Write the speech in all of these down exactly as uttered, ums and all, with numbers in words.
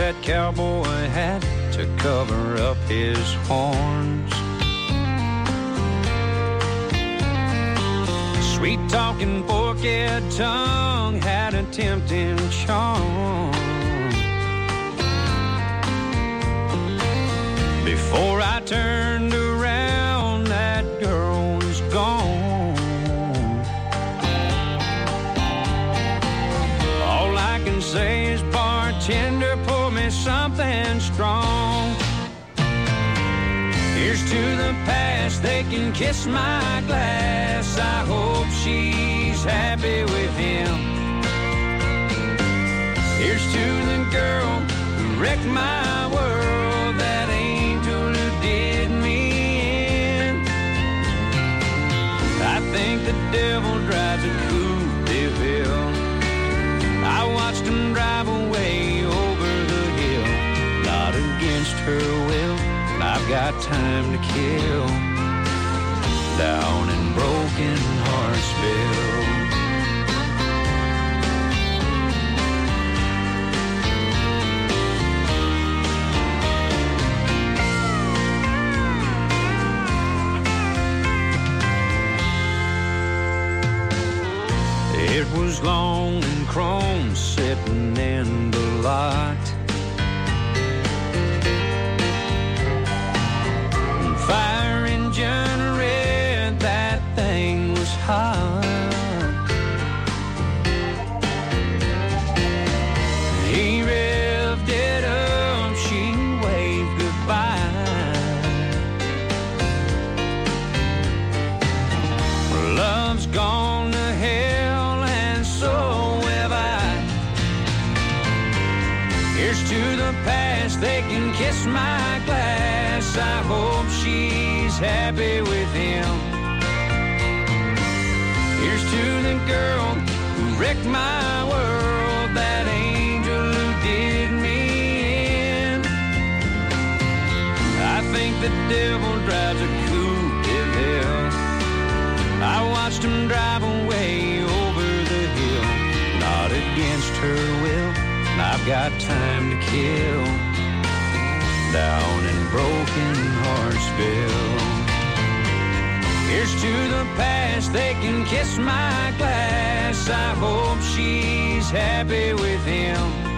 that cowboy hat to cover up his horns. Sweet-talking, forked tongue had a tempting charm. Before I turned around, that girl was gone. All I can say is, bartender, pour me something strong. Here's to the past, they can kiss my glass. I hope she's happy with him. Here's to the girl who wrecked my world, that angel who did me in. I think the devil drives a coupe de ville. I watched him drive away over the hill, not against her will. I've got time to kill down in Broken Heartsville. It was long and chrome sitting in the lot. Fire engine red, that thing was hot. He revved it up, she waved goodbye. Love's gone to hell and so have I. Here's to the past, they can kiss my glass. I hope she's happy with him. Here's to the girl who wrecked my world, that angel who did me in. I think the devil drives a coupe de ville. I watched him drive away over the hill, not against her will. I've got time to kill down in Broken Heartsville. Here's to the past, they can kiss my glass. I hope she's happy with him.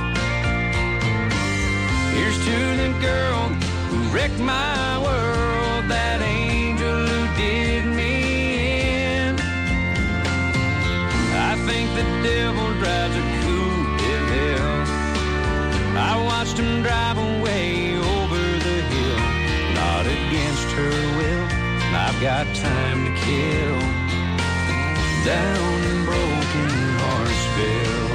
Here's to the girl who wrecked my world, that angel who did me in. I think the devil drives a coupe de ville. I watched him drive away over the hill, not against her will. I've got time to kill down in Broken Heartsville.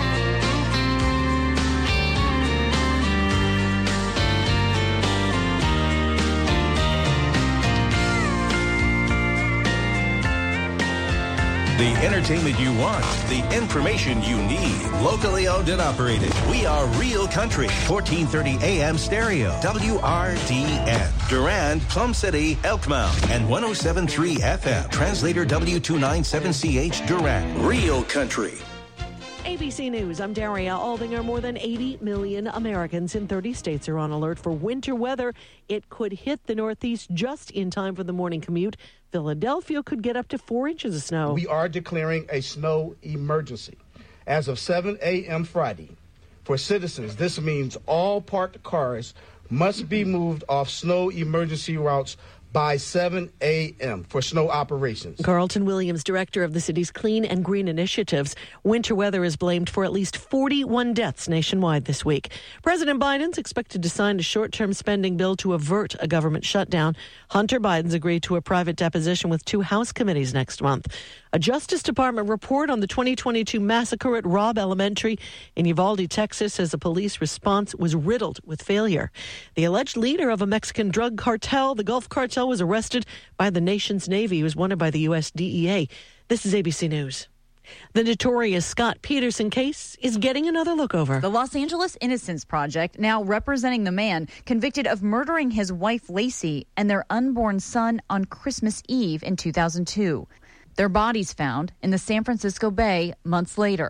The entertainment you want, the information you need. Locally owned and operated. We are Real Country. fourteen thirty A M stereo. W R D N. Durand, Plum City, Elkmount. And one oh seven point three F M. Translator W two ninety-seven C H Durand. Real Country. A B C News, I'm Daria Aldinger. More than eighty million Americans in thirty states are on alert for winter weather. It could hit the Northeast just in time for the morning commute. Philadelphia could get up to four inches of snow. We are declaring a snow emergency. As of seven A M Friday, for citizens, this means all parked cars must be moved off snow emergency routes by seven A M for snow operations. Carlton Williams, director of the city's Clean and Green Initiatives. Winter weather is blamed for at least forty-one deaths nationwide this week. President Biden's expected to sign a short-term spending bill to avert a government shutdown. Hunter Biden's agreed to a private deposition with two House committees next month. A Justice Department report on the twenty twenty-two massacre at Robb Elementary in Uvalde, Texas, says a police response was riddled with failure. The alleged leader of a Mexican drug cartel, the Gulf Cartel, was arrested by the nation's Navy. He was wanted by the U S D E A. This is A B C News. The notorious Scott Peterson case is getting another look over. The Los Angeles Innocence Project now representing the man convicted of murdering his wife Lacey and their unborn son on Christmas Eve in two thousand two. Their bodies found in the San Francisco Bay months later.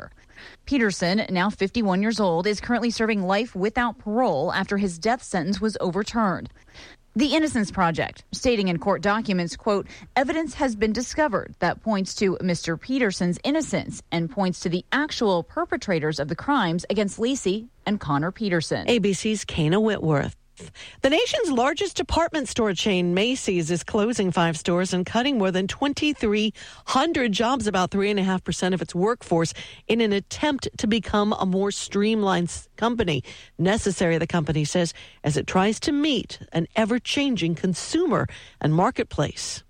Peterson, now fifty-one years old, is currently serving life without parole after his death sentence was overturned. The Innocence Project, stating in court documents, quote, evidence has been discovered that points to Mister Peterson's innocence and points to the actual perpetrators of the crimes against Laci and Connor Peterson. A B C's Kana Whitworth. The nation's largest department store chain, Macy's, is closing five stores and cutting more than twenty-three hundred jobs, about three point five percent of its workforce, in an attempt to become a more streamlined company. Necessary, the company says, as it tries to meet an ever-changing consumer and marketplace.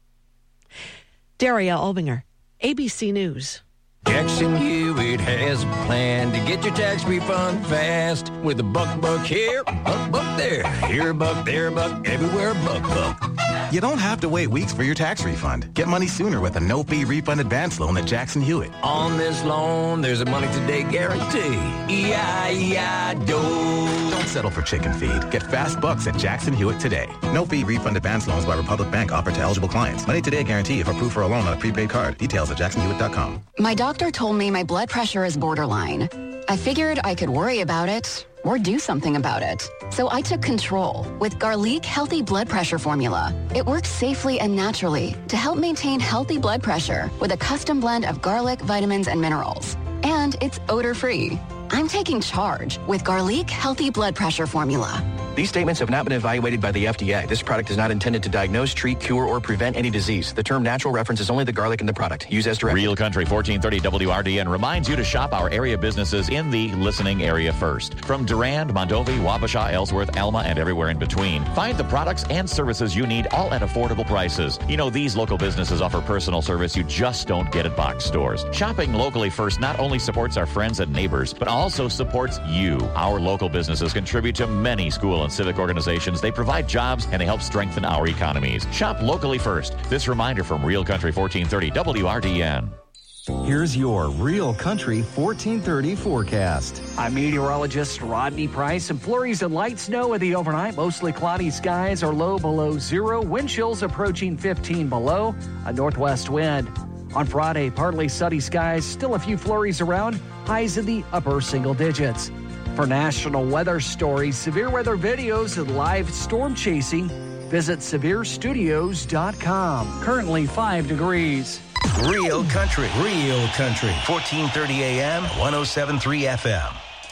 Daria Albinger, A B C News. Jackson Hewitt has a plan to get your tax refund fast with a buck buck here, a buck buck there. Here a buck, there a buck, everywhere a buck buck. You don't have to wait weeks for your tax refund. Get money sooner with a no-fee refund advance loan at Jackson Hewitt. On this loan, there's a money today guarantee. E I E I D O. Don't settle for chicken feed. Get fast bucks at Jackson Hewitt today. No-fee refund advance loans by Republic Bank offered to eligible clients. Money today guarantee if approved for a loan on a prepaid card. Details at jackson hewitt dot com. My doctor told me my blood pressure is borderline. I figured I could worry about it or do something about it. So I took control with Garlic Healthy Blood Pressure Formula. It works safely and naturally to help maintain healthy blood pressure with a custom blend of garlic, vitamins, and minerals. And it's odor-free. I'm taking charge with Garlic Healthy Blood Pressure Formula. These statements have not been evaluated by the F D A. This product is not intended to diagnose, treat, cure, or prevent any disease. The term natural references only the garlic in the product. Use as directed. Real Country fourteen thirty W R D N reminds you to shop our area businesses in the listening area first. From Durand, Mondovi, Wabasha, Ellsworth, Alma, and everywhere in between. Find the products and services you need, all at affordable prices. You know, these local businesses offer personal service you just don't get at box stores. Shopping locally first not only supports our friends and neighbors, but also supports you. Our local businesses contribute to many school and civic organizations. They provide jobs and they help strengthen our economies. Shop locally first. This reminder from Real Country fourteen thirty W R D N. Here's your Real Country fourteen thirty forecast. I'm meteorologist Rodney Price. Some flurries and light snow in the overnight. Mostly cloudy skies are low below zero. Wind chills approaching fifteen below. A northwest wind. On Friday, partly sunny skies. Still a few flurries around. Highs in the upper single digits. For national weather stories, severe weather videos, and live storm chasing, visit severe studios dot com. Currently five degrees. Real Country. Real Country. fourteen thirty A M, one oh seven point three F M.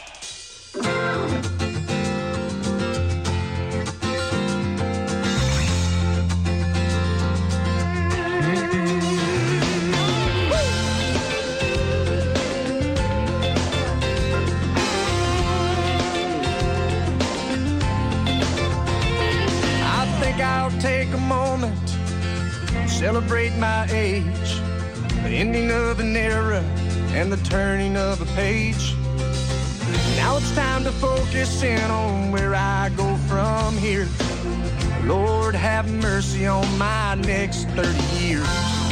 Take a moment, celebrate my age, the ending of an era and the turning of a page. Now it's time to focus in on where I go from here. Lord, have mercy on my next thirty years.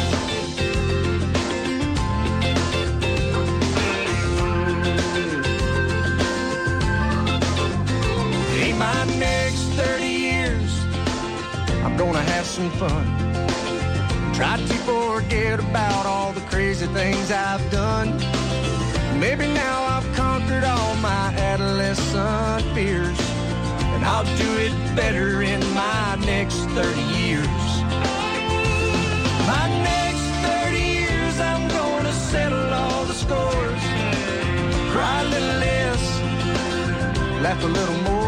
Hey, my next thirty years, I'm gonna have some fun. Try to forget about all the crazy things I've done. Maybe now I've conquered all my adolescent fears, and I'll do it better in my next thirty years. My next thirty years, I'm gonna settle all the scores. Cry a little less, laugh a little more.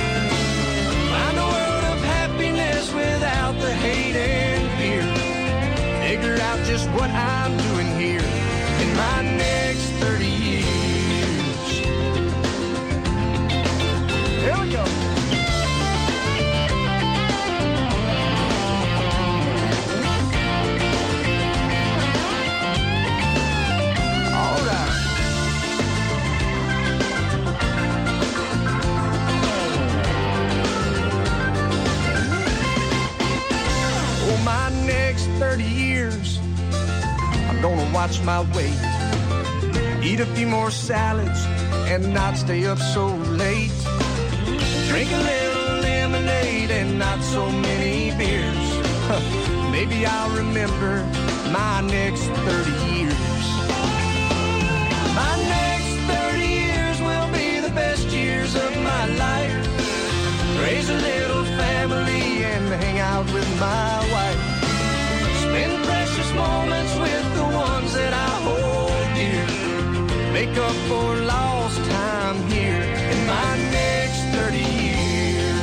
Without the hate and fear, figure out just what I'm doing here in my next thirty years. Here we go. All right. My next thirty years, I'm gonna watch my weight, eat a few more salads and not stay up so late, drink a little lemonade and not so many beers. Maybe I'll remember my next thirty years. My next make up for lost time here in my next thirty years.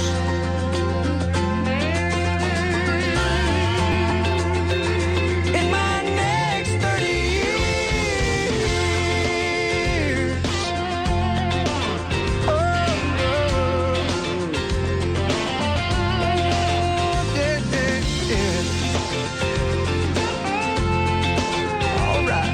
In my next thirty years. Oh, oh. Yeah, yeah, yeah. All right.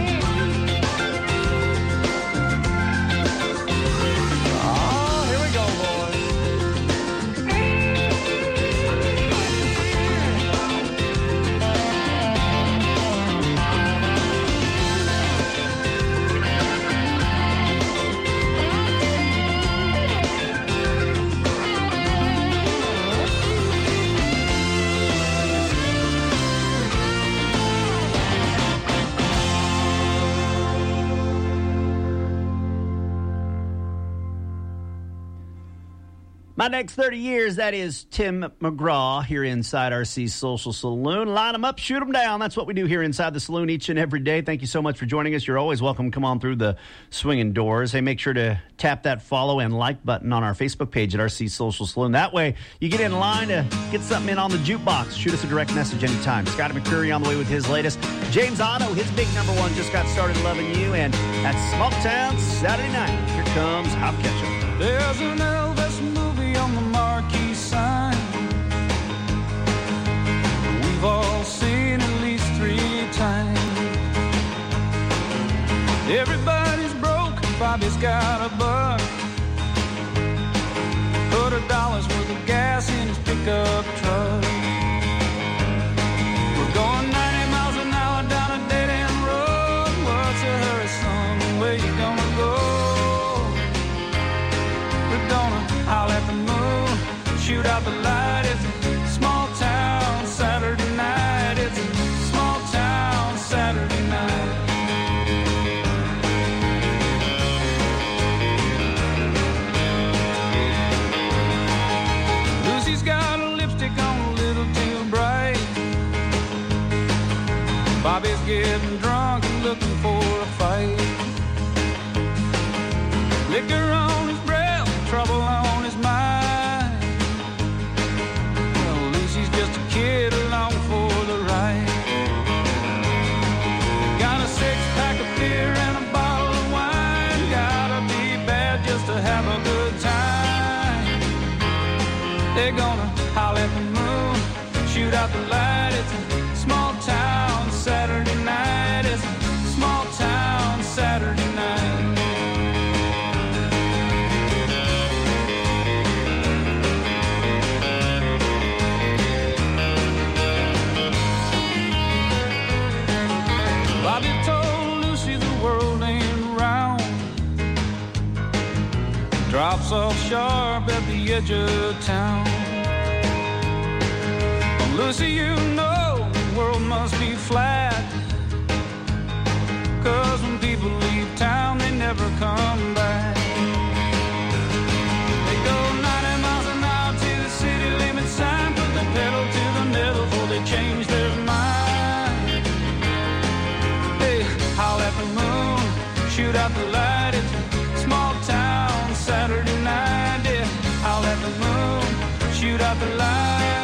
My next thirty years, that is Tim McGraw here inside R C's Social Saloon. Line them up, shoot them down. That's what we do here inside the saloon each and every day. Thank you so much for joining us. You're always welcome. Come on through the swinging doors. Hey, make sure to tap that follow and like button on our Facebook page at R C Social Saloon. That way, you get in line to get something in on the jukebox. Shoot us a direct message anytime. Scotty McCreery on the way with his latest. James Otto, his big number one, just got started loving you. And at Small Town Saturday night, here comes Hop Ketchum. There's an Elvis movie on the marquee sign. We've all seen at least three times. Everybody's broke, Bobby's got a buck. Put a dollar's worth of gas in his pickup truck. We're going ninety miles an hour down a dead-end road. What's a hurry, son? Where you gonna go? We're gonna howl at the moon, shoot out the light. It's a small town Saturday night. It's a small town Saturday night. Lucy's got a lipstick on a little too bright. Bobby's getting drunk and looking for a fight. Liquor on his breath, trouble on his mind. Well, Lucy's just a kid along for the ride. Got a six-pack of beer and a bottle of wine. Gotta be bad just to have a good time. They're gonna howl at the moon, shoot out the light. It's a small town Saturday night. It's a small town Saturday night. Bobby told Lucy the world ain't round. Drops off sharp at the edge of town. Lucy, you know the world must be flat. Cause when people leave town, they never come back. They go ninety miles an hour to the city limit sign. Put the pedal to the metal before they change their mind. They howl at the moon, shoot out the light. It's a small town Saturday night. Yeah, howl at the moon, shoot out the light.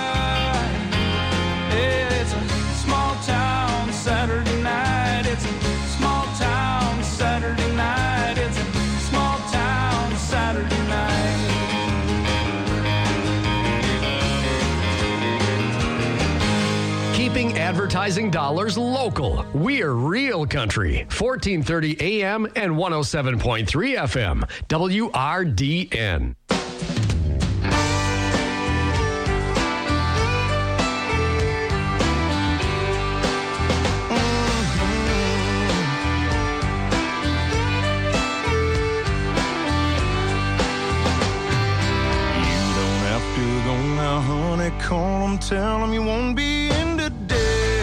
It's a small town Saturday night. It's a small town Saturday night. It's a small town Saturday night. Keeping advertising dollars local. We're Real Country. fourteen thirty A M and one oh seven point three F M. W R D N. Call them, tell them you won't be in today.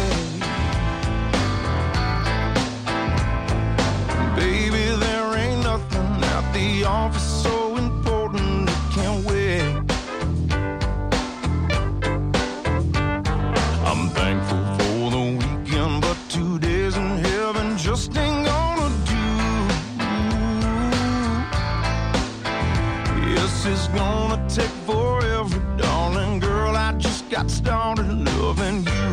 Baby, there ain't nothing at the office so important it can't wait. I'm thankful for the weekend, but two days in heaven just ain't gonna do got started loving you.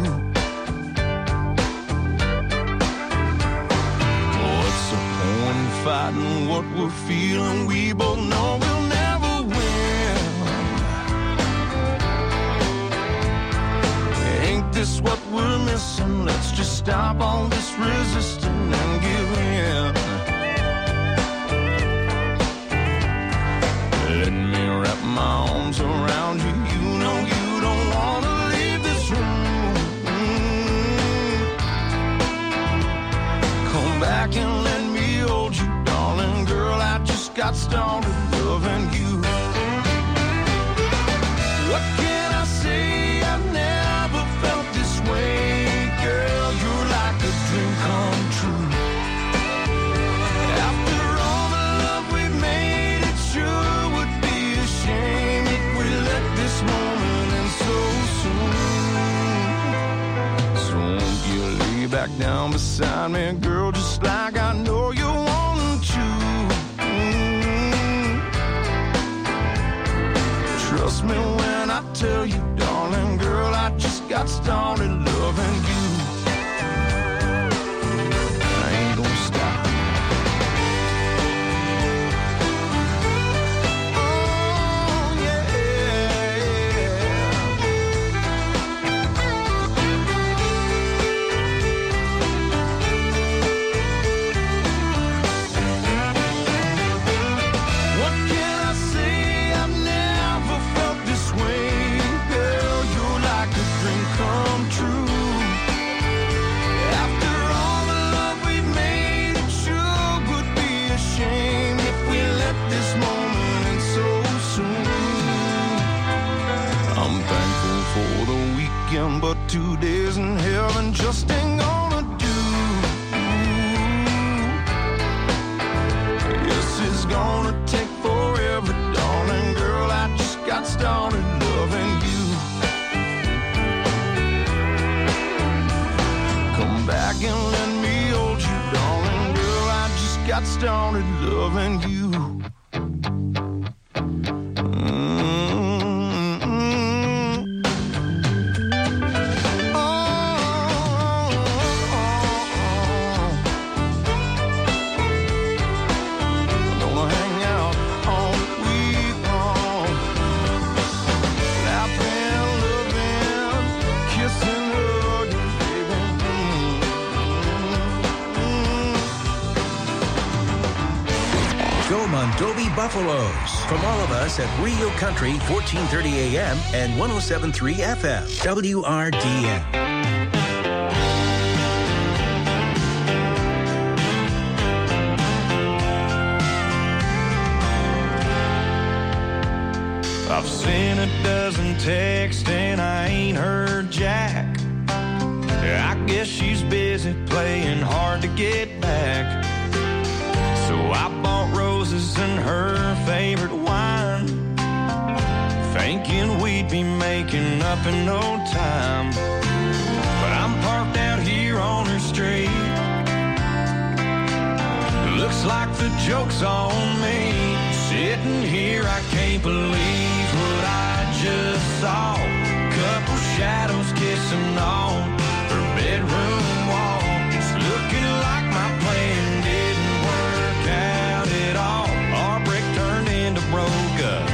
What's the point in fighting what we're feeling? We both know we'll never win. Ain't this what we're missing? Let's just stop all this resisting and give in. Let me wrap my arms around you. You know you don't want to leave this room. Come back and let me hold you, darling girl. I just got started loving you. What can I say? I've never felt this way, girl. You're like a dream come true. After all the love we've made, it sure would be a shame if we let this moment end so soon. So won't you lay back down beside me, girl, just like I know you want to. Mm. Trust me when I tell you, darling girl, I just got started loving you. I ain't gonna stop. Oh, yeah, what can I say? I've never felt this way, girl. You're like a dream come true. After all the love we've made, it sure would be a shame if we let this moment end so soon. I'm thankful for the weekend, but two days in heaven just ain't gonna do. Yes, it's gonna take forever, darling girl. I just got started loving you. Come back and let me hold you, darling girl. I just got started loving you. Mondovi Buffaloes. From all of us at Real Country, fourteen thirty A M and one oh seven point three F M, W R D N. I've seen a dozen texts and I ain't heard Jack. I guess she's busy playing hard to get back. So I bought roses and her favorite wine, thinking we'd be making up in no time. But I'm parked out here on her street. Looks like the joke's on me. Sitting here, I can't believe what I just saw. Couple shadows kissing on her bedroom wall. It's looking like my plan didn't work out at all. Our break turned into broke up.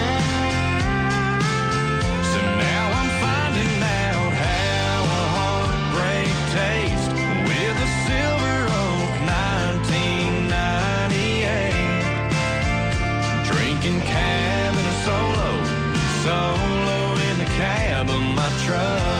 So now I'm finding out how a heartbreak tastes with a Silver Oak nineteen ninety-eight. Drinking cab in a solo, solo in the cab of my truck.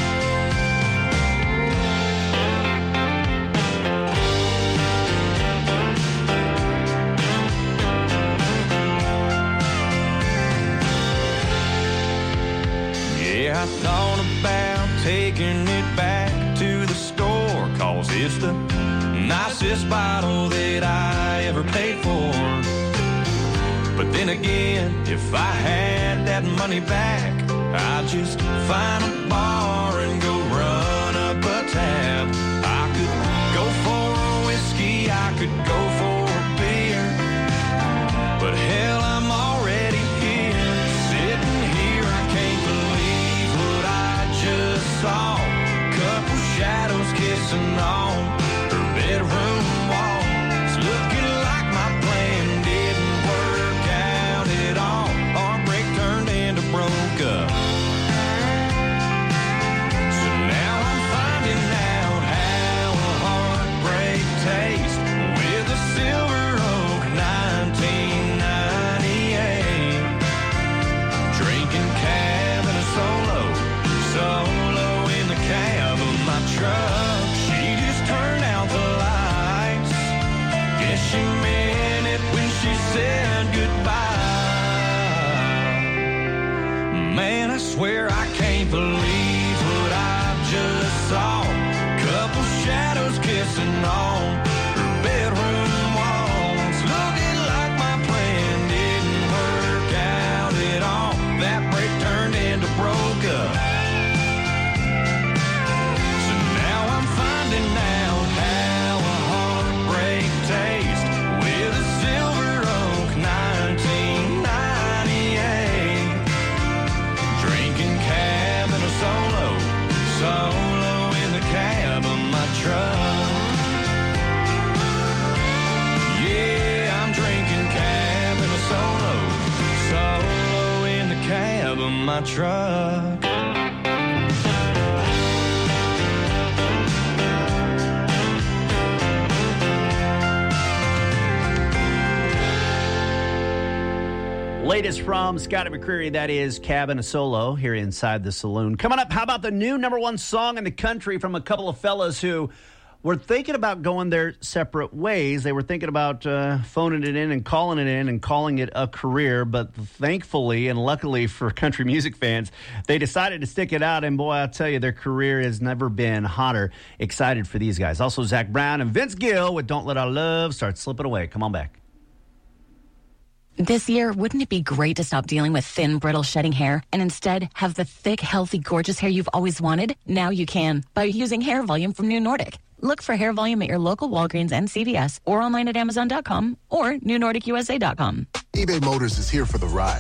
Yeah, I thought about taking it back to the store, 'cause it's the nicest bottle that I ever paid for. But then again, if I had that money back, I'd just find a bar and go run up a tab. I could go for a whiskey, I could go for a beer, but hell, I'm already here. Sitting here, I can't believe what I my truck. Latest from Scotty McCreery, that is Cabin Solo here inside the saloon. Coming up, how about the new number one song in the country from a couple of fellas who were thinking about going their separate ways. They were thinking about uh, phoning it in and calling it in and calling it a career, but thankfully and luckily for country music fans, they decided to stick it out, and boy, I'll tell you, their career has never been hotter. Excited for these guys. Also, Zach Brown and Vince Gill with Don't Let Our Love Start Slipping Away. Come on back. This year, wouldn't it be great to stop dealing with thin, brittle, shedding hair and instead have the thick, healthy, gorgeous hair you've always wanted? Now you can by using Hair Volume from New Nordic. Look for Hair Volume at your local Walgreens and C V S or online at Amazon dot com or New Nordic U S A dot com. eBay Motors is here for the ride.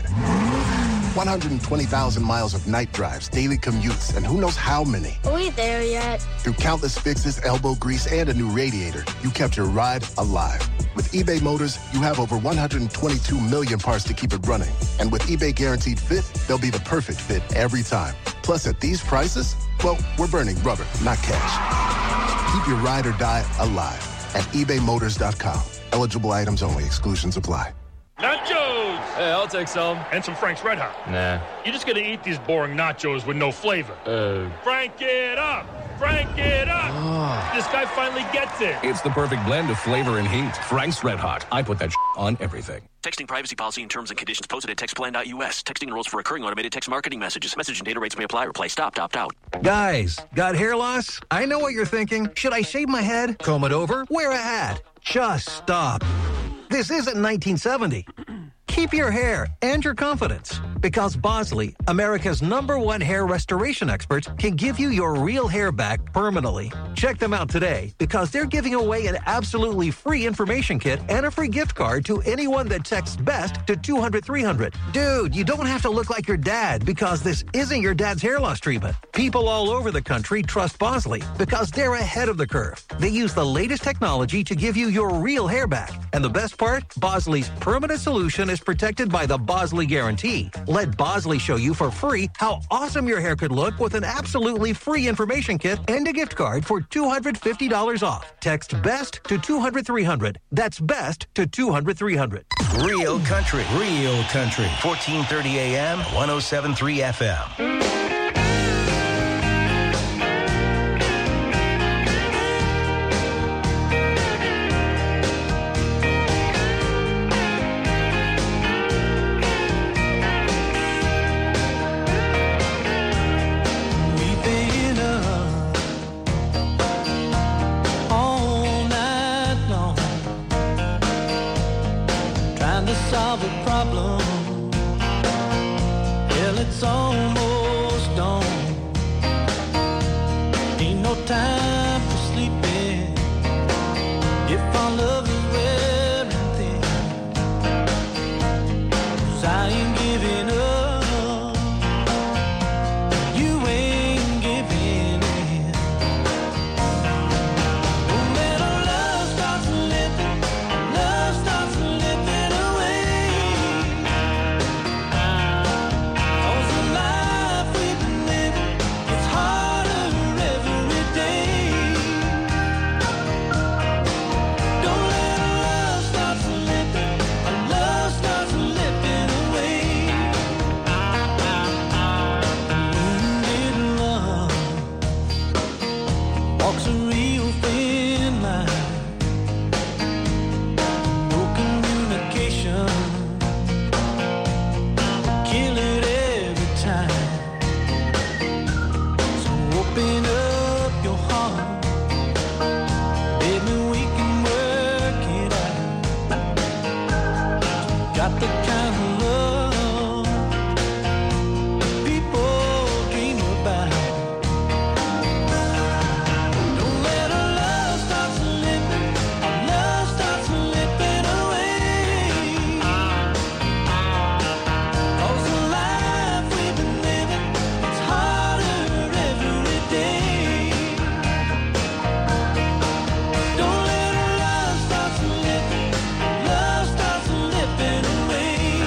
one hundred twenty thousand miles of night drives, daily commutes, and who knows how many. Are we there yet? Through countless fixes, elbow grease, and a new radiator, you kept your ride alive. With eBay Motors, you have over one hundred twenty-two million parts to keep it running. And with eBay Guaranteed Fit, they'll be the perfect fit every time. Plus, at these prices, well, we're burning rubber, not cash. Keep your ride or die alive at ebay motors dot com. Eligible items only. Exclusions apply. Nachos! Hey, I'll take some. And some Frank's Red Hot. Nah. You're just gonna eat these boring nachos with no flavor. Uh. Frank it up! Frank it up! Oh. This guy finally gets it. It's the perfect blend of flavor and heat. Frank's Red Hot. I put that on everything. Texting privacy policy and terms and conditions posted at text plan dot U S. Texting enrolls for recurring automated text marketing messages. Message and data rates may apply. Reply stop, opt out. Guys, got hair loss? I know what you're thinking. Should I shave my head, comb it over, wear a hat? Just stop. This isn't nineteen seventy. Keep your hair and your confidence, because Bosley, America's number one hair restoration experts, can give you your real hair back permanently. Check them out today, because they're giving away an absolutely free information kit and a free gift card to anyone that texts BEST to two hundred three hundred. Dude, you don't have to look like your dad, because this isn't your dad's hair loss treatment. People all over the country trust Bosley, because they're ahead of the curve. They use the latest technology to give you your real hair back. And the best part? Bosley's permanent solution is protected by the Bosley Guarantee. Let Bosley show you for free how awesome your hair could look with an absolutely free information kit and a gift card for two hundred fifty dollars off. Text BEST to two hundred three hundred. That's BEST to two hundred three hundred. Real country, real country. fourteen thirty A M, one oh seven point three F M. Solve a problem. Well, it's almost dawn. Ain't no time for sleeping. If our love is wearing thin, 'cause I ain't giving up. You ain't giving in. No matter love starts slipping, love starts slipping away. Walks a real thin line. No communication. Kill it every time. So open up your heart. Baby, we can work it out. Got the kind of love people dream about. Love starts slipping away.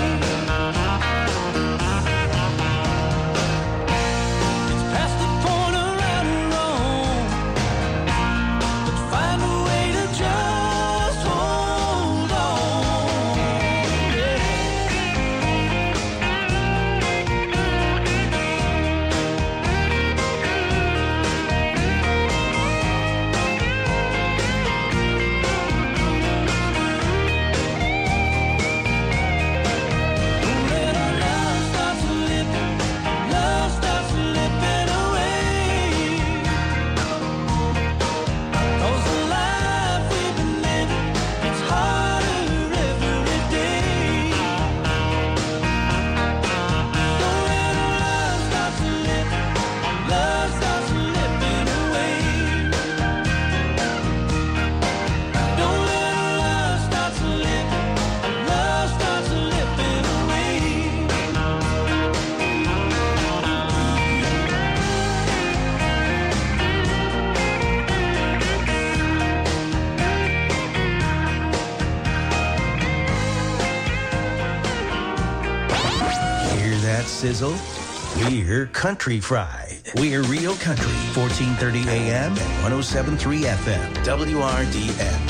that sizzle? We're Country Fried. We're Real Country, fourteen thirty A M and one oh seven point three F M, W R D N.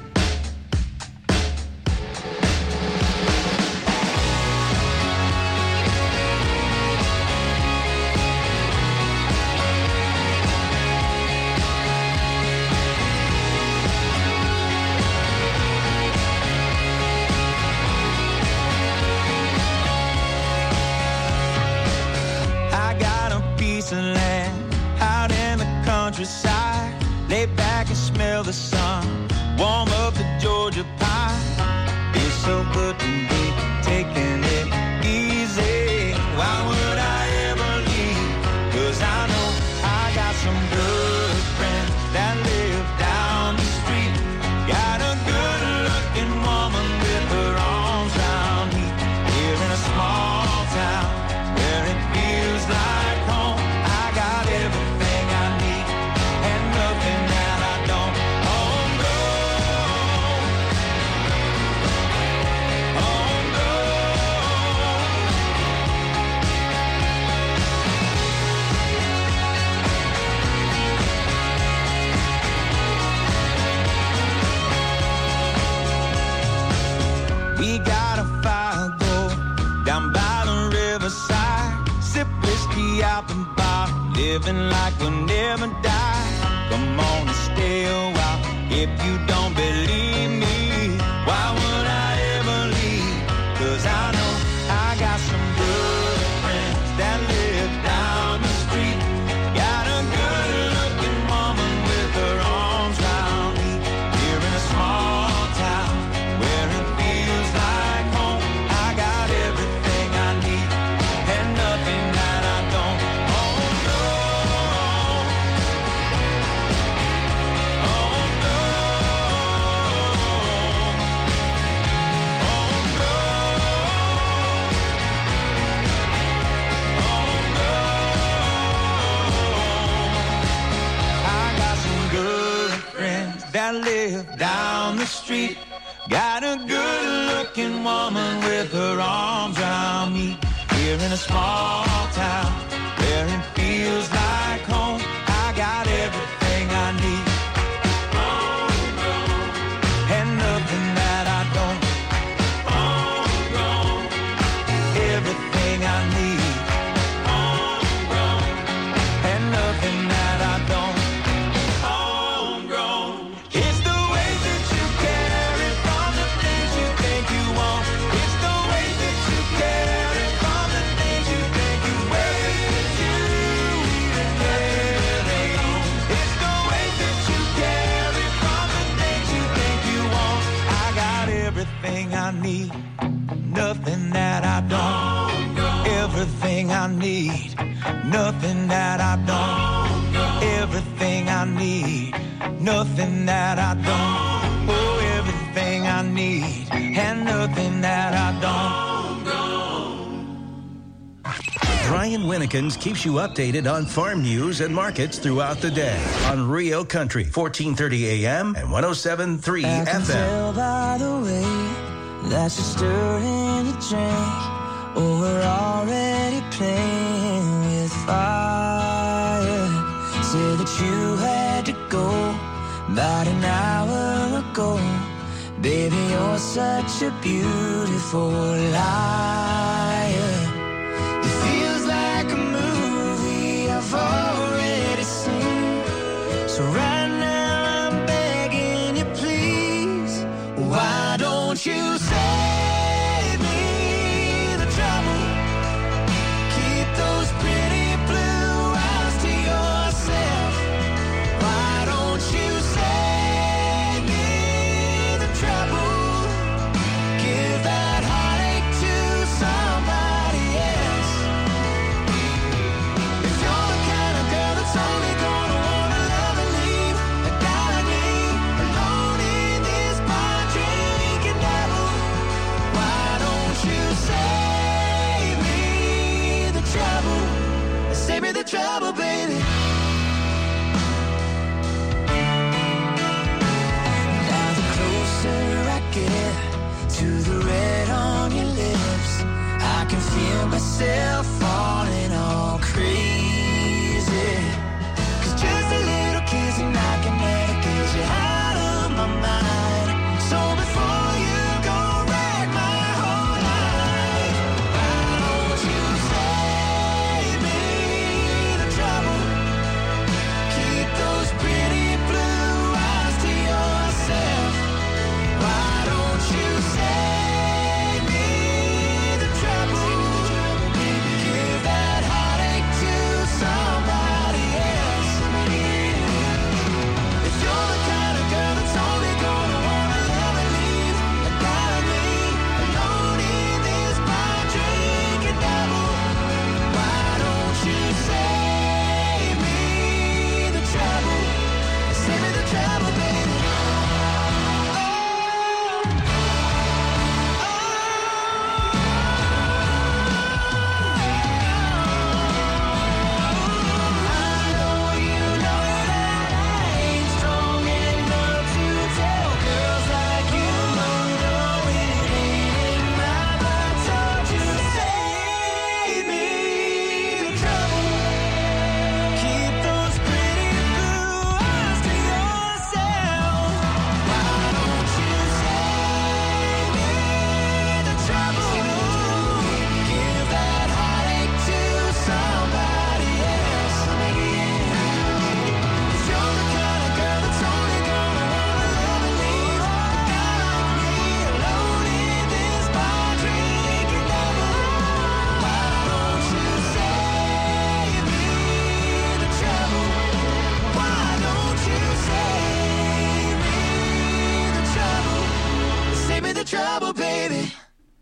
The sun, warm up the Georgia pie. It's so good to be taking it easy. Why would I ever leave? Cause I know I got some good friends that live down the street. Got a good looking woman with her arms around me. Here in a small town where it feels like home. I got everything I need and nothing that I don't. We got a fire go down by the riverside. Sip whiskey out the bar, living like we'll never die. Come on and stay a while if you don't believe me. Why would I ever leave? Cause I know I got some good friends that live down the street. Got a good looking woman with her arms around me. Here in a small town where it feels like home. I got everything I need and nothing that I don't. Oh no. Oh no. Oh no. Oh no. I got some good friends that live down the street. Got a good-looking woman with her arms around me. Here in a small town where it feels like home. I got everything I need. And nothing that I don't. Everything I need. And nothing that I don't. It's the way that you carry from the things you think you want. It's the way that you carry from the things you think you wear. You even carry on. It's the way that you carry from the things you think you want. I got everything I need, nothing that I don't. Everything I need, nothing that I don't. Everything I need, nothing that I don't. Oh, everything I need, and nothing that I don't. Brian Winnekins keeps you updated on farm news and markets throughout the day on Real Country, fourteen thirty A M and one oh seven point three I can F tell M. by the way that you're stirring the drink. Oh, we're already playing with fire. Say that you had to go about an hour ago. Baby, you're such a beautiful liar. It feels like a movie I've already seen. So right now I'm begging you, please. Why don't you save me the trouble? Keep those pretty blue eyes to yourself. Why don't you save me the trouble? Give that heartache to somebody else. If you're the kind of girl that's only gonna wanna love and leave a guy like me alone in this bar drinking devil, why don't you save me the trouble? Save me the trouble, baby. Now the closer I get to the red on your lips, I can feel myself falling all crazy. Cause just a little kiss and I can never get you out of my mind. So before you go wreck my whole life, why don't you save me the trouble? Keep those pretty blue eyes to yourself. Why don't you save me the trouble? Give that heartache to somebody else. If you're the kind of girl that's only gonna wanna love and leave a guy like me alone in this bar drinking double, why don't you save me the trouble? Save me the trouble, baby. Trouble, baby.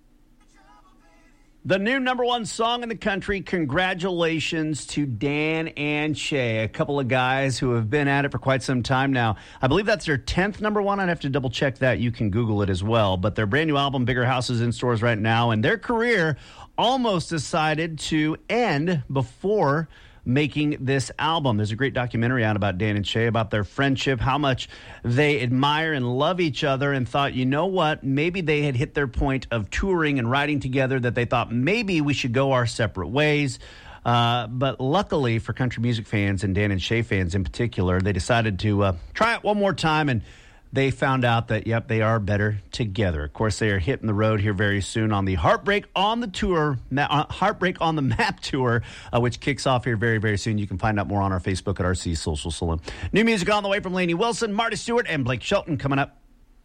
The new number one song in the country. Congratulations to Dan and Shay, a couple of guys who have been at it for quite some time now. I believe that's their tenth number one. I'd have to double check that. You can Google it as well. But their brand new album, Bigger House, is in stores right now. And their career almost decided to end before making this album. There's a great documentary out about Dan and Shay, about their friendship, how much they admire and love each other, and thought, you know what, maybe they had hit their point of touring and writing together, that they thought maybe we should go our separate ways. Uh, but luckily for country music fans and Dan and Shay fans in particular, they decided to uh, try it one more time, and they found out that, yep, they are better together. Of course, they are hitting the road here very soon on the Heartbreak on the Tour, uh, Heartbreak on the Map tour, uh, which kicks off here very, very soon. You can find out more on our Facebook at R C Social Saloon. New music on the way from Lainey Wilson, Marty Stewart, and Blake Shelton coming up.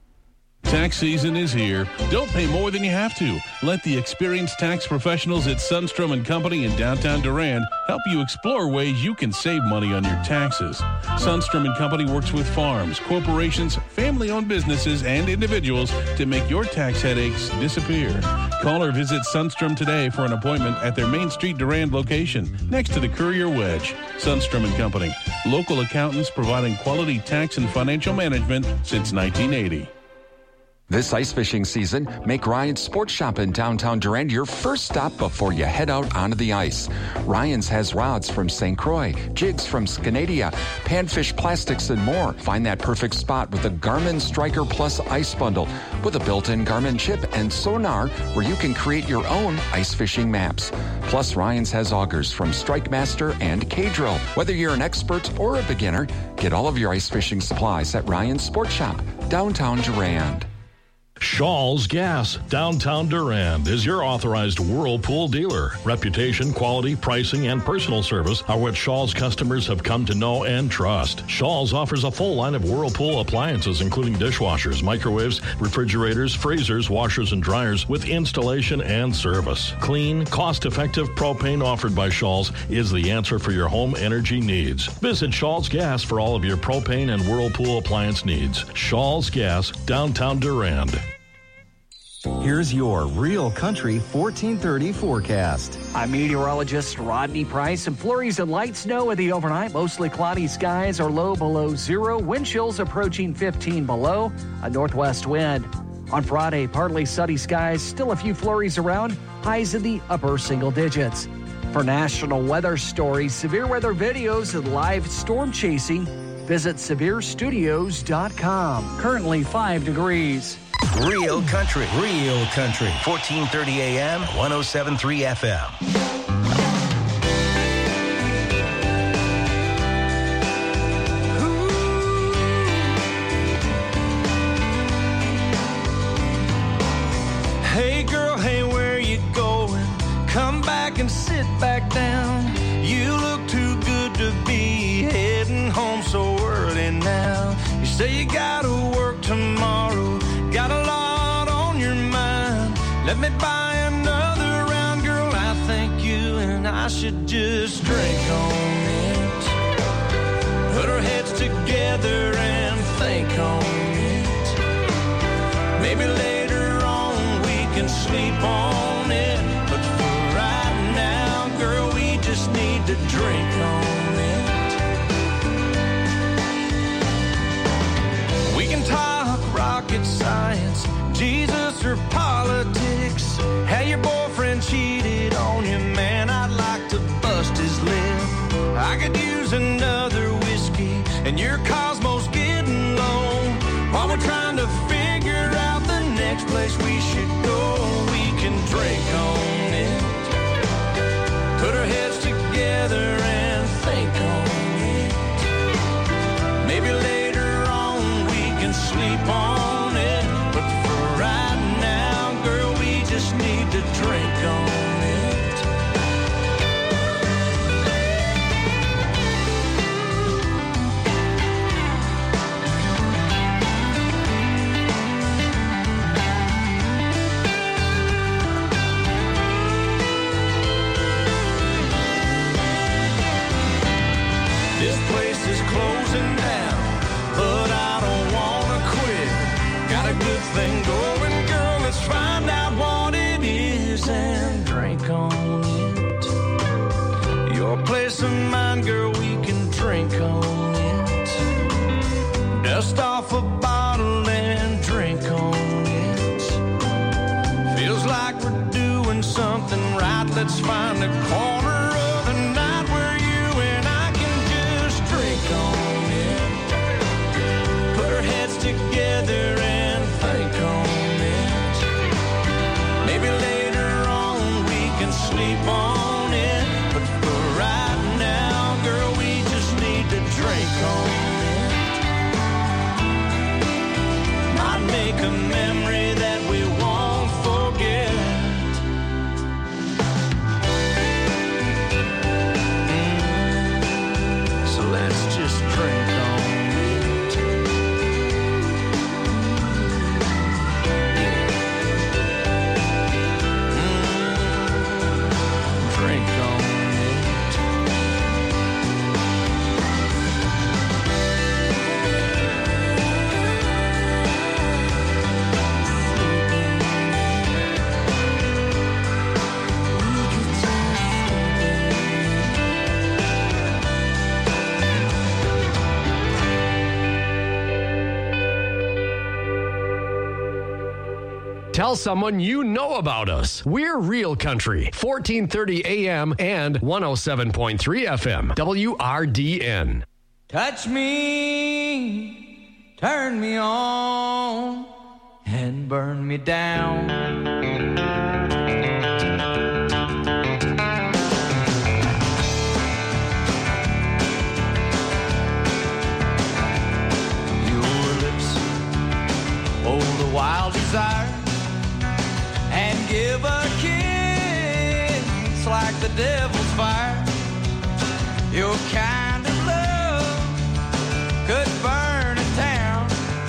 Tax season is here. Don't pay more than you have to. Let the experienced tax professionals at Sundstrom and Company in downtown Durand help you explore ways you can save money on your taxes. Sundstrom and Company works with farms, corporations, family-owned businesses, and individuals to make your tax headaches disappear. Call or visit Sundstrom today for an appointment at their Main Street Durand location next to the Courier Wedge. Sundstrom and Company, local accountants providing quality tax and financial management since nineteen eighty. This ice fishing season, make Ryan's Sports Shop in downtown Durand your first stop before you head out onto the ice. Ryan's has rods from Saint Croix, jigs from Scandia, panfish plastics, and more. Find that perfect spot with the Garmin Striker Plus Ice Bundle with a built-in Garmin chip and sonar where you can create your own ice fishing maps. Plus, Ryan's has augers from Strike Master and K-Drill. Whether you're an expert or a beginner, get all of your ice fishing supplies at Ryan's Sports Shop, downtown Durand. Shaw's Gas, downtown Durand, is your authorized Whirlpool dealer. Reputation, quality, pricing, and personal service are what Shaw's customers have come to know and trust. Shaw's offers a full line of Whirlpool appliances, including dishwashers, microwaves, refrigerators, freezers, washers, and dryers, with installation and service. Clean, cost-effective propane offered by Shaw's is the answer for your home energy needs. Visit Shaw's Gas for all of your propane and Whirlpool appliance needs. Shaw's Gas, downtown Durand. Here's your Real Country fourteen thirty forecast. I'm meteorologist Rodney Price. Some flurries and light snow in the overnight. Mostly cloudy skies or low below zero. Wind chills approaching fifteen below. A northwest wind. On Friday, partly sunny skies. Still a few flurries around. Highs in the upper single digits. For national weather stories, severe weather videos, and live storm chasing, visit severe studios dot com. Currently five degrees. Real country. Real country. fourteen thirty A M, one oh seven point three F M. Hey girl, hey, where you going? Come back and sit back down. You look too good to be heading home so early now. You say you gotta work tomorrow, got a lot on your mind. Let me buy another round, girl. I think you and I should just drink on it. Put our heads together and think on it. Maybe later on we can sleep on it. But for right now, girl, we just need to drink on it. We can talk rocket science, Jesus or politics. How your boyfriend cheated on you, man, I'd like to bust his lip. I could use another whiskey, and your Cosmo's getting low. While we're trying to figure out the next place we should go, we can drink on it. Put our heads together and think on it. Maybe later on we can sleep on it. But for right now, girl, we just need to drink on it. This place is closing down, but I don't wanna quit. Got a good thing going, girl, let's find out what it is and drink on it. Your place or mine, girl, we can drink on it. Dust off a bottle and drink on it. Feels like we're doing something right. Let's find a corner of the night where you and I can just drink on it. Put our heads together and think on it. Maybe later on we can sleep on it. But for right now, girl, we just need to drink on it. Might make a memory that we won't forget. Mm. So let's just drink on it. Mm. Drink on it. Tell someone you know about us. We're Real Country, fourteen thirty A M and one oh seven point three F M, W R D N. Touch me, turn me on, and burn me down. Your lips hold a wild desire and give a kiss like the devil's fire. Your kind of love could burn a town.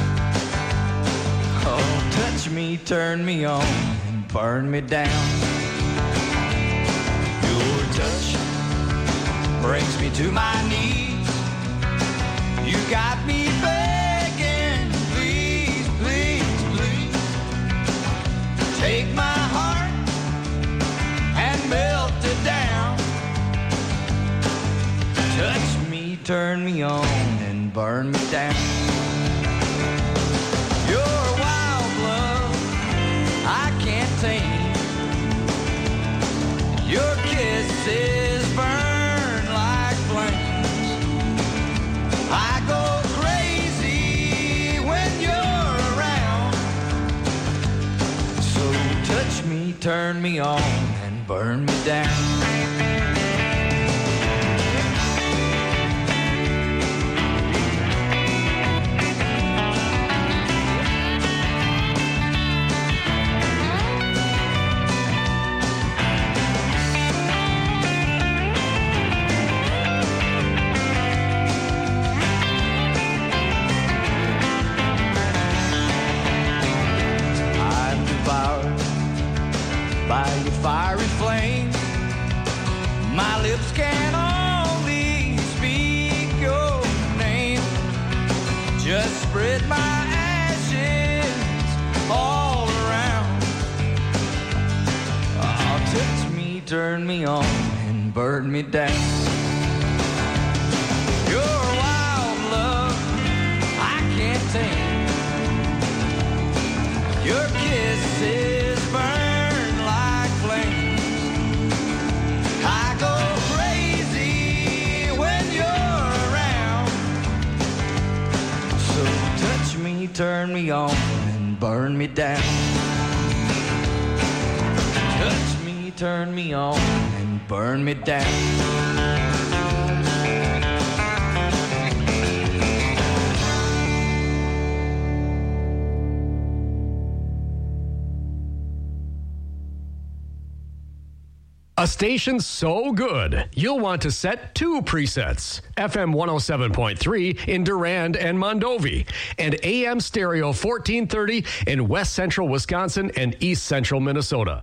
Oh, touch me, turn me on, and burn me down. Your touch brings me to my knees. You got me begging, please, please, please. Take my heart and melt it down. Touch me, turn me on, and burn me down. Your wild love, I can't tame. Your kisses burn like flames. I go crazy when you're around. me, turn me on, and burn me down. By your fiery flame, my lips can only speak your name. Just spread my ashes all around. Oh, touch me, turn me on, and burn me down. Your wild love, I can't tame. Your kisses burn. Turn me on and burn me down. Touch me, turn me on and burn me down. A station so good, you'll want to set two presets. F M one oh seven point three in Durand and Mondovi, and A M Stereo fourteen thirty in West Central Wisconsin and East Central Minnesota.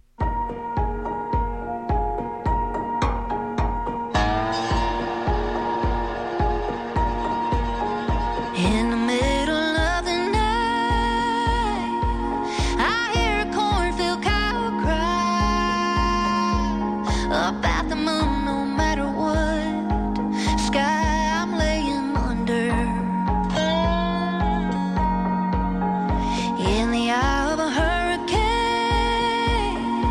In the middle of the night, I hear a cornfield cow cry up at the moon. No matter what sky I'm laying under, in the eye of a hurricane,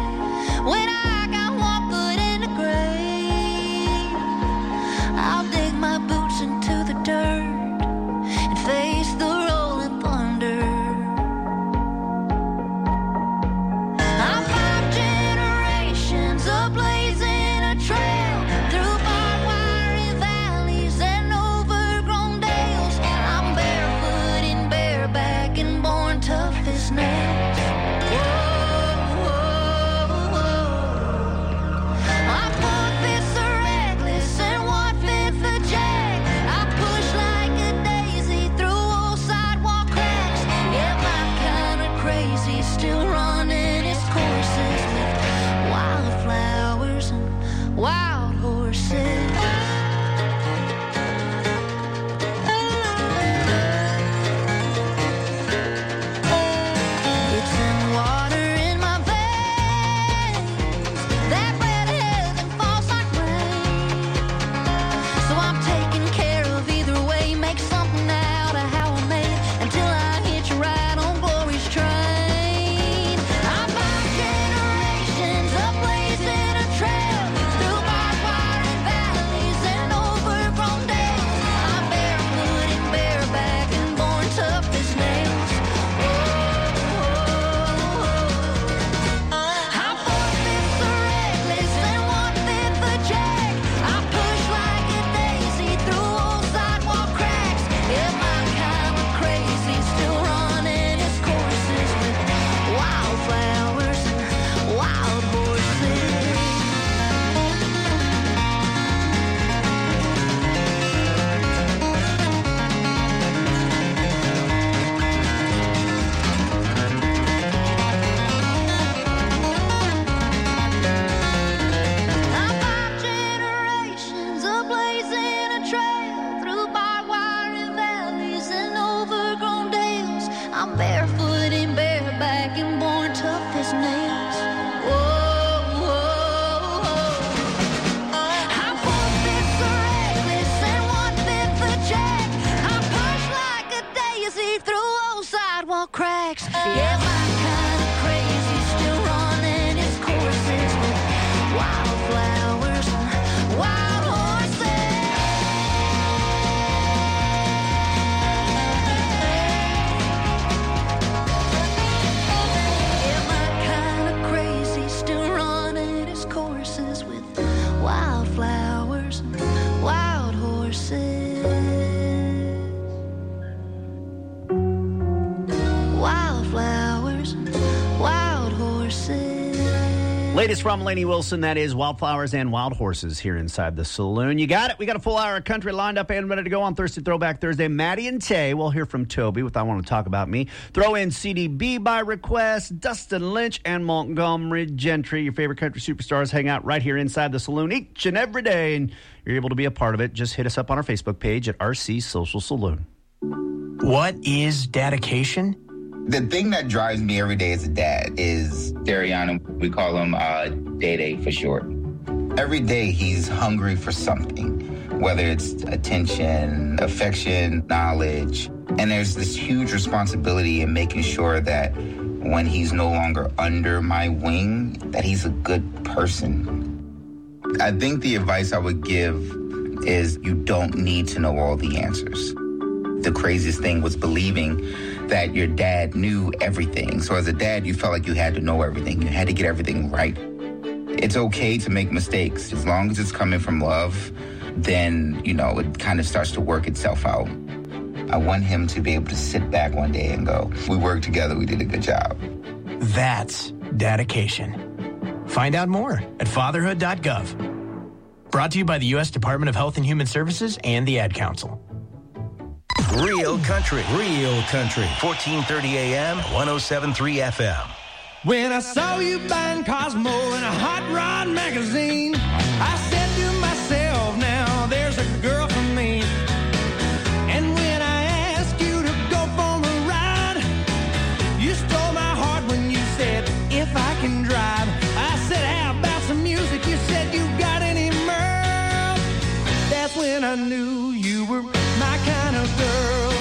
Latest from Lainey Wilson, that is Wildflowers and Wild Horses here inside the saloon. You got it. We got a full hour of country lined up and ready to go on Thursday Throwback Thursday. Maddie and Tay, we'll hear from Toby with I Want to Talk About Me. Throw in C D B by request, Dustin Lynch and Montgomery Gentry. Your favorite country superstars hang out right here inside the saloon each and every day, and you're able to be a part of it. Just hit us up on our Facebook page at R C Social Saloon. What is dedication? The thing that drives me every day as a dad is Darian. We call him uh, Day-Day for short. Every day he's hungry for something, whether it's attention, affection, knowledge. And there's this huge responsibility in making sure that when he's no longer under my wing, that he's a good person. I think the advice I would give is you don't need to know all the answers. The craziest thing was believing that your dad knew everything. So as a dad, you felt like you had to know everything. You had to get everything right. It's okay to make mistakes. As long as it's coming from love, then, you know, it kind of starts to work itself out. I want him to be able to sit back one day and go, we worked together, we did a good job. That's dedication. Find out more at fatherhood dot gov. Brought to you by the U S Department of Health and Human Services and the Ad Council. Real country, real country. fourteen thirty A M, one oh seven point three F M. When I saw you buying Cosmo in a hot rod magazine, I said to myself, now there's a girl for me. And when I asked you to go for a ride, you stole my heart when you said, if I can drive. I said, how about some music? You said, you got any mirth? That's when I knew you were my kind of girl.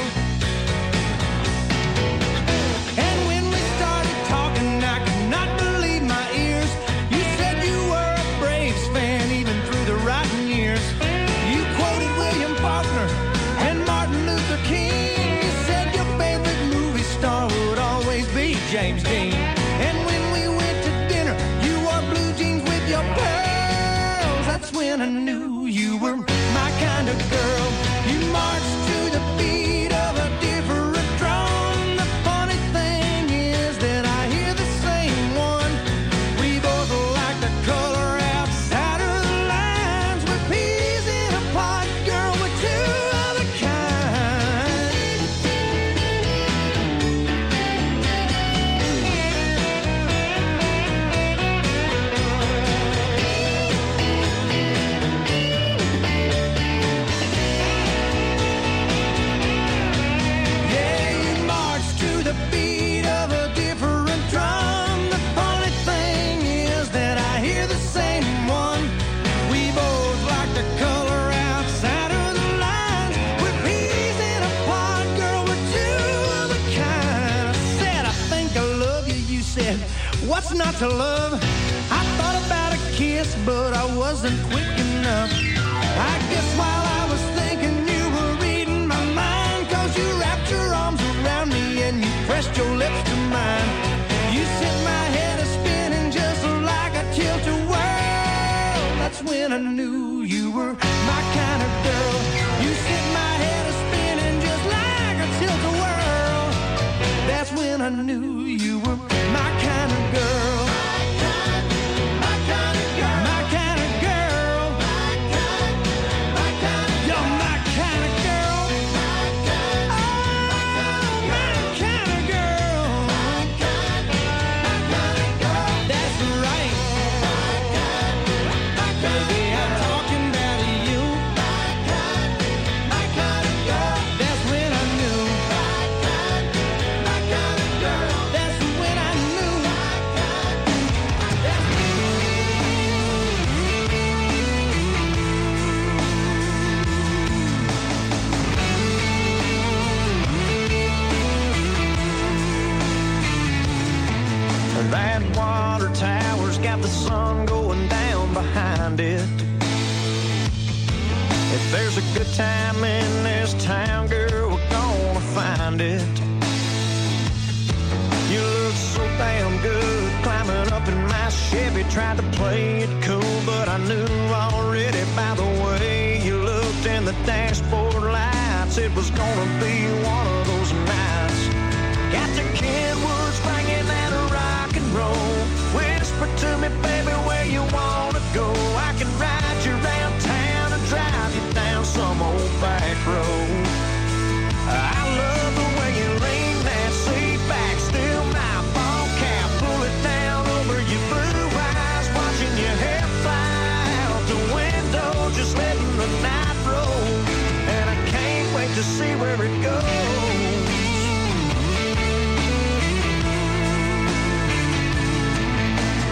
And when we started talking, I could not believe my ears. You said you were a Braves fan even through the rotten years. You quoted William Faulkner and Martin Luther King. You said your favorite movie star would always be James Dean. And when we went to dinner, you wore blue jeans with your pearls. That's when I knew you were my kind of girl. You marched to the beat of a different drum. The funny thing is that I hear the same one. We both like the color outside of the lines. We're peas in a pod, girl, we're two of a what's not to love? I thought about a kiss, but I wasn't quick enough. I guess while I was thinking you were reading my mind, cause you wrapped your arms around me and you pressed your lips to mine. You set my head a-spinning just like a tilt-a-whirl. That's when I knew you were my kind of girl. You set my head a-spinning just like a tilt-a-whirl. That's when I knew you were my kind of girl. My kind, my kind of girl. My kind of girl. My kind, my kind of You're my kind of girl. My kind, oh, my kind of girl. My kind, my kind of girl. That's right. My kind, my kind Baby, I'm talking about you. My kind, my kind of girl. That's when I knew. My kind, my kind of girl. That's when I knew. That water tower's got the sun going down behind it. If there's a good time in this town, girl, we're gonna find it. You look so damn good climbing up in my Chevy. Tried to play it cool, but I knew already by the way you looked in the dashboard lights, it was gonna be one of those nights. Got the Kenwoods banging that rock and roll. Whisper to me, baby,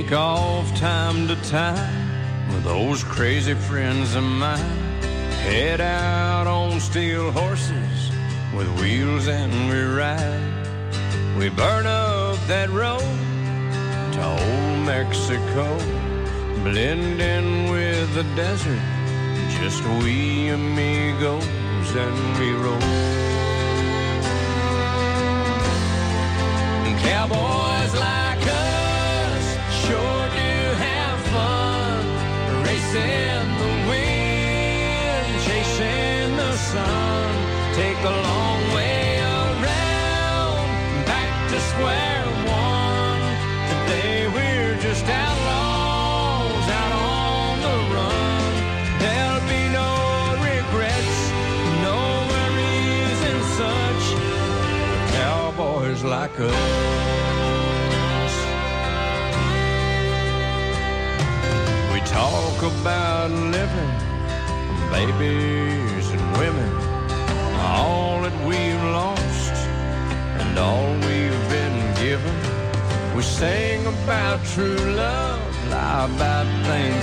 take off time to time with those crazy friends of mine. Head out on steel horses with wheels and we ride. We burn up that road to old Mexico, blend in with the desert, just we amigos and we roll. Cowboys like us sure do have fun, racing the wind, chasing the sun. Take the long way around, back to square one. Today we're just outlaws out on the run. There'll be no regrets, no worries and such. Cowboys like us. Talk about living, babies and women, all that we've lost and all we've been given. We sing about true love, lie about things